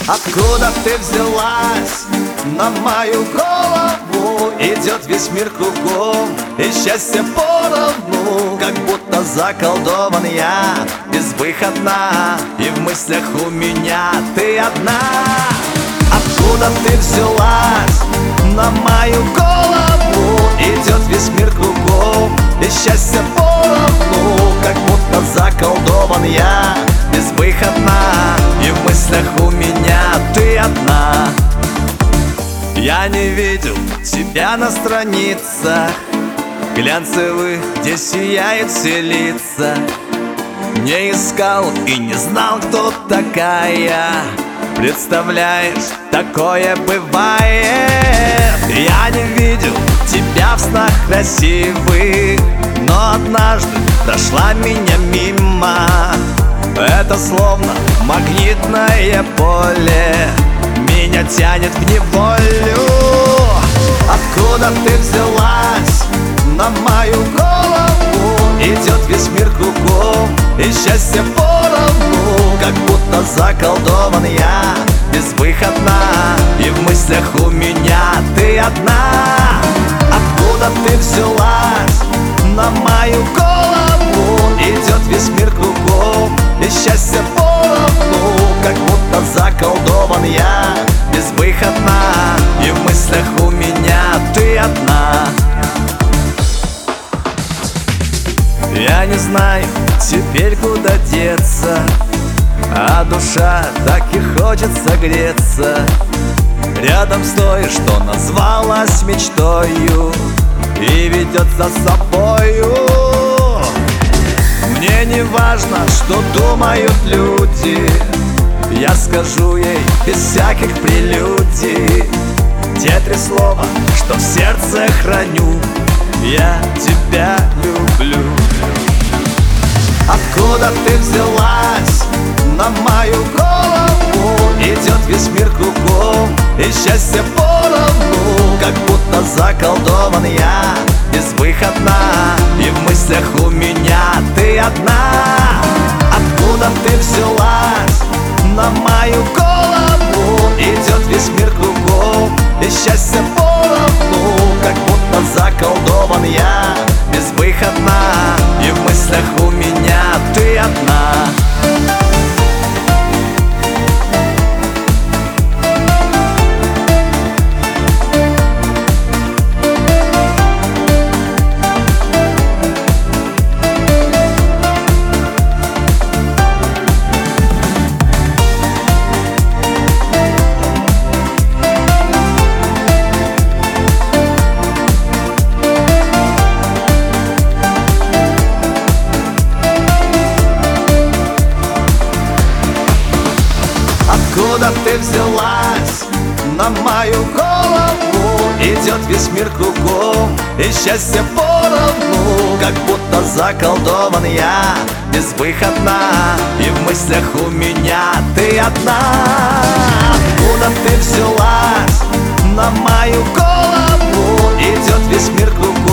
Откуда ты взялась на мою голову? Идет весь мир кругом, и счастье поровну. Как будто заколдован я, безвыходна, и в мыслях у меня ты одна. Откуда ты взялась на мою голову? Идет весь мир кругом, и счастье поровну. Как будто заколдован я, безвыходна, и в мыслях у меня ты одна. Я не видел тебя на страницах глянцевых, где сияют все лица. Не искал и не знал, кто такая. Представляешь, такое бывает. Я не видел тебя в снах красивых, но однажды прошла меня мимо. Это словно магнитное поле, меня тянет в неволю. Откуда ты взялась на мою голову? Идет весь мир кругом, и счастье поровну. Как будто заколдован я, безвыходна, и в мыслях у меня ты одна. Откуда ты взялась на мою голову? Идет весь мир кругом, и счастье поровну. Как будто заколдован я, безвыходна, и в мыслях у меня ты одна. Я не знаю теперь, куда деться, а душа так и хочет согреться рядом с той, что назвалась мечтою и ведет за собою. Мне не важно, что думают люди, я скажу ей без всяких прелюдий те три слова, что в сердце храню: я тебя люблю. Откуда ты взялась на мою голову? Идет весь мир кругом, и счастье поровну. Как будто заколдован я, безвыходна, и в мыслях у меня ты одна. Откуда ты взялась на мою голову? Идет весь мир кругом, и счастье поровну. Как будто заколдован я, безвыходна, и в мыслях у меня ты одна. Откуда ты взялась на мою голову? Идет весь мир кругом, и счастье поровну. Как будто заколдован я, безвыходна, и в мыслях у меня ты одна. Откуда ты взялась на мою голову? Идет весь мир кругом,